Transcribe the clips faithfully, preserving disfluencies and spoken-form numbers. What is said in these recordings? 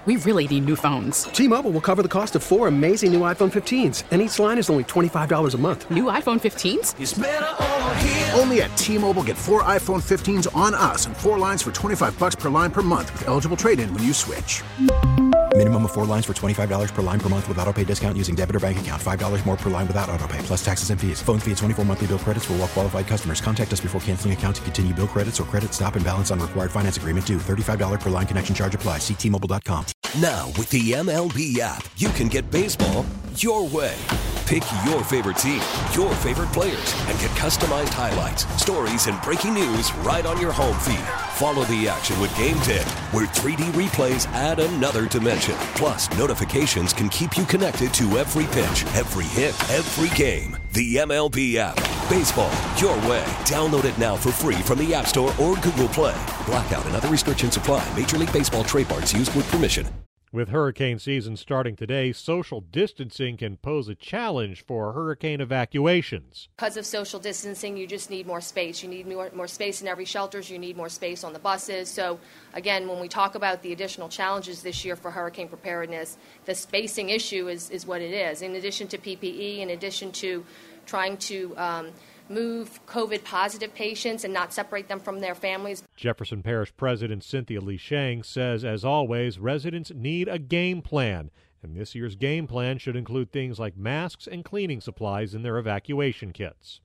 We really need new phones. T-Mobile will cover the cost of four amazing new iPhone fifteens, and each line is only twenty-five dollars a month. New iPhone fifteens? It's better over here. Only at T-Mobile, get four iPhone fifteens on us and four lines for twenty-five dollars per line per month with eligible trade-in when you switch. Minimum of four lines for twenty-five dollars per line per month with autopay discount using debit or bank account. five dollars more per line without autopay, plus taxes and fees. Phone fee at twenty-four monthly bill credits for well-qualified customers. Contact us before canceling account to continue bill credits or credit stop and balance on required finance agreement due. thirty-five dollars per line connection charge applies. See T Mobile dot com. Now, with the M L B app, you can get baseball your way. Pick your favorite team, your favorite players, and get customized highlights, stories, and breaking news right on your home feed. Follow the action with Game Day, where three D replays add another dimension. Plus, notifications can keep you connected to every pitch, every hit, every game. The M L B app. Baseball your way. Download it now for free from the App Store or Google Play. Blackout and other restrictions apply. Major League Baseball trademarks used with permission. With hurricane season starting today, social distancing can pose a challenge for hurricane evacuations. Because of social distancing, you just need more space. You need more, more space in every shelters. You need more space on the buses. So, again, when we talk about the additional challenges this year for hurricane preparedness, the spacing issue is, is what it is. In addition to P P E, in addition to trying to um, move COVID-positive patients and not separate them from their families. Jefferson Parish President Cynthia Lee Shang says, as always, residents need a game plan, and this year's game plan should include things like masks and cleaning supplies in their evacuation kits.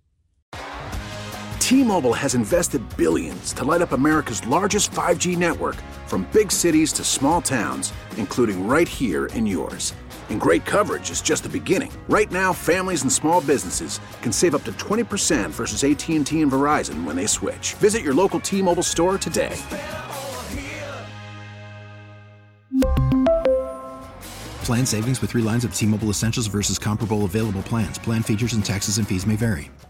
T-Mobile has invested billions to light up America's largest five G network, from big cities to small towns, including right here in yours. And great coverage is just the beginning. Right now, families and small businesses can save up to twenty percent versus A T and T and Verizon when they switch. Visit your local T-Mobile store today. Plan savings with three lines of T-Mobile Essentials versus comparable available plans. Plan features and taxes and fees may vary.